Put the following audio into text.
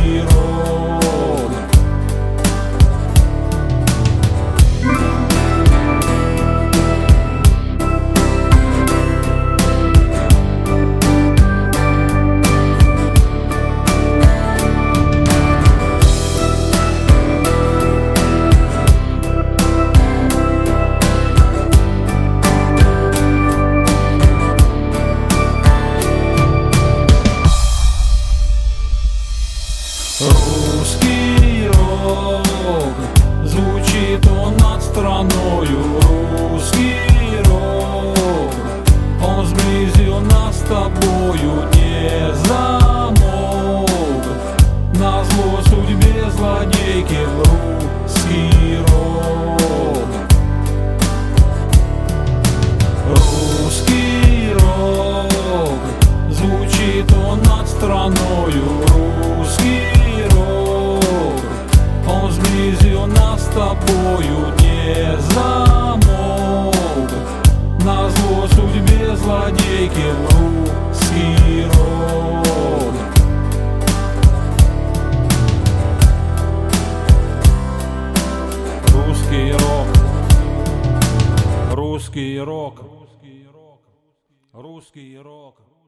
русский рок. Русский рок, звучит он над страною. Русский рок, он сблизил нас с тобою. Не замолк, назло судьбе злодейки. Русский рок, русский рок, звучит он над страною. Русский рок, он сблизил нас с тобою. Не замолк, назло судьбе злодейки. Русский рок. Русский рок. Русский рок. Русский рок.